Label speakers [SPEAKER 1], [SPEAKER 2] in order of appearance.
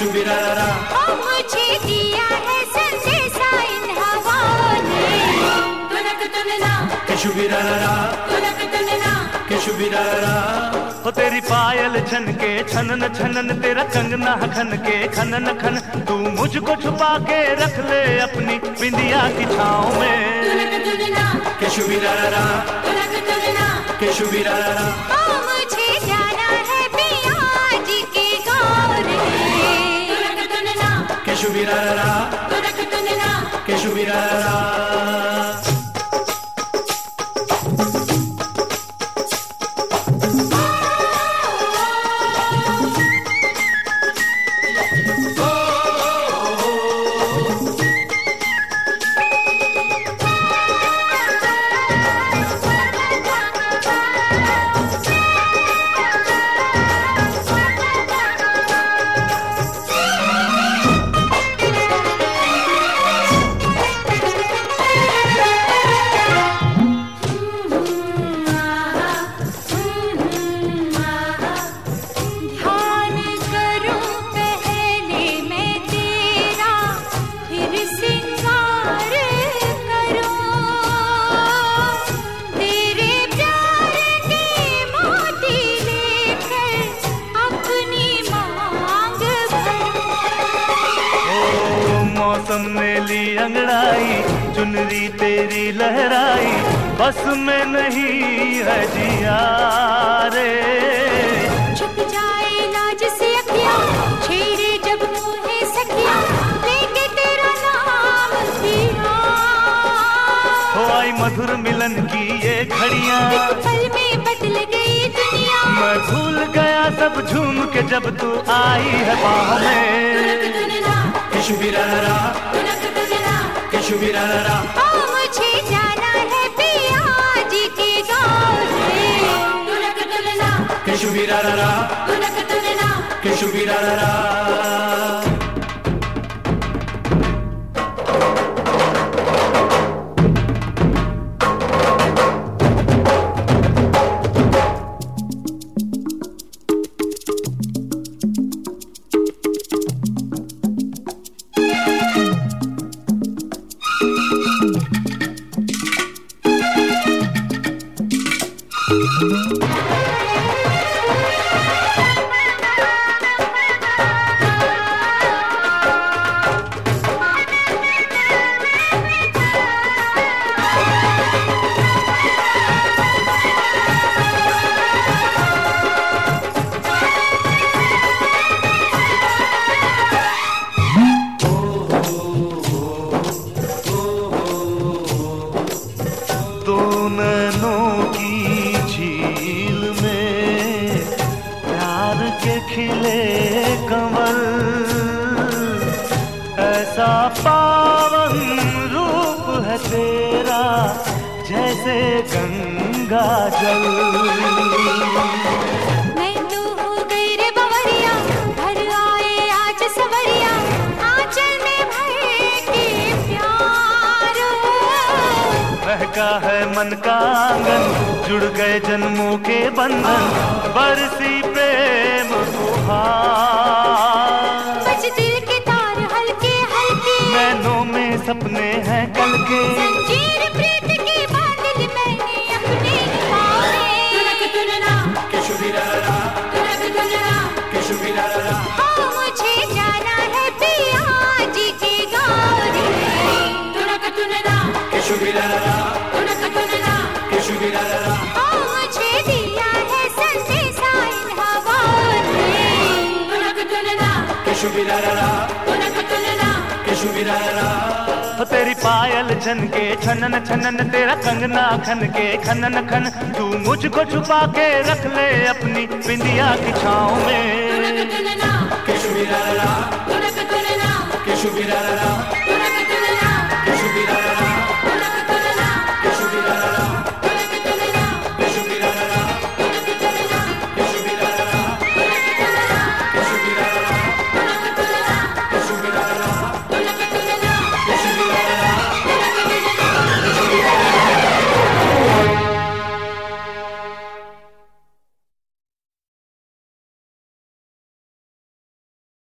[SPEAKER 1] केशुबिरारा,
[SPEAKER 2] ओ मुझे दिया है संदेशा इन हवाओं ने। तुनक तुनना
[SPEAKER 1] केशुबिरारा,
[SPEAKER 2] तुनक तुनना
[SPEAKER 1] केशुबिरारा।
[SPEAKER 3] हो तेरी पायल छनके छनन छनन, तेरा कंगना खनके खनन खन, तू मुझको छुपा के रख ले अपनी बिंदिया की छाँव में।
[SPEAKER 2] तुनक तुनना
[SPEAKER 1] केशुबिरारा,
[SPEAKER 2] तुनक तुनना
[SPEAKER 1] केशुबिरारा,
[SPEAKER 2] ओ मुझे जाना है पिया जी के गाँव रे। तुनक तुनना
[SPEAKER 1] केशुबिरारा,
[SPEAKER 2] तुनक तुनना
[SPEAKER 1] केशुबिरारा।
[SPEAKER 2] ध्यान करूं पहले मैं तेरा, फिर सिंगार करूं, तेरे प्यार के मोती लेकर अपनी मांग भरूं।
[SPEAKER 3] ओ मौसम ने ली अंगड़ाई, चुनरी तेरी लहराई, बस में नहीं है जिया रे।
[SPEAKER 2] छुप जाए लाज से अखियां, छेड़े जब मुझे सखियां, लेके तेरा नाम पिया।
[SPEAKER 3] हो आई मधुर मिलन की ये घड़ियां,
[SPEAKER 2] एक पल में बदल गई दुनिया।
[SPEAKER 3] मैं भूल गया सब झूम के जब तू आई है बाहों में।
[SPEAKER 2] तुनक तुनना
[SPEAKER 1] केशुबिरारा,
[SPEAKER 2] तुनक तुनना
[SPEAKER 1] केशुबिरारा,
[SPEAKER 2] ओ मुझे जाना है पिया जी के गाँव रे। तुनक तुनना
[SPEAKER 1] केशुबिरारा,
[SPEAKER 2] तुनक तुनना
[SPEAKER 1] केशुबिरारा।
[SPEAKER 3] दो नैनों की झील में प्यार के खिले कमल, ऐसा पावन रूप है तेरा जैसे गंगा जल।
[SPEAKER 2] मैं तो हो गई रे बवरिया, घर आए आज सवरिया, आंचल में भर के प्यार।
[SPEAKER 3] महका है मन का आंगन, जुड़ गए जन्मों के बंधन, बरसी प्रेम फुहार।
[SPEAKER 2] बज दिल के तार हल्के हल्के,
[SPEAKER 3] नैनों में सपने हैं कल के,
[SPEAKER 2] जंजीर प्रीत की बांधिल मैंने अपने पाँव में। तुनक तुनना
[SPEAKER 1] केशुबिरारा,
[SPEAKER 2] तुनक तुनना
[SPEAKER 1] केशुबिरारा,
[SPEAKER 2] ओ मुझे जाना है पिया जी के गाँव रे। तुनक तुनना
[SPEAKER 1] केशुबिरारा,
[SPEAKER 2] तुनक तुनना
[SPEAKER 1] केशुबिरारा,
[SPEAKER 2] ओ मुझे दिया है संदेशा इन हवाओं ने। तुनक तुनना
[SPEAKER 1] केशुबिरारा,
[SPEAKER 2] तुनक तुनना
[SPEAKER 1] केशुबिरारा।
[SPEAKER 3] हो तेरी पायल छनके छनन छनन, तेरा कंगना खनके खनन खन, तू मुझको छुपा के रख ले अपनी बिंदिया की छाँव में।
[SPEAKER 2] तुनक तुनना
[SPEAKER 1] केशुबिरारा,
[SPEAKER 2] तुनक तुनना
[SPEAKER 1] केशुबिरारा।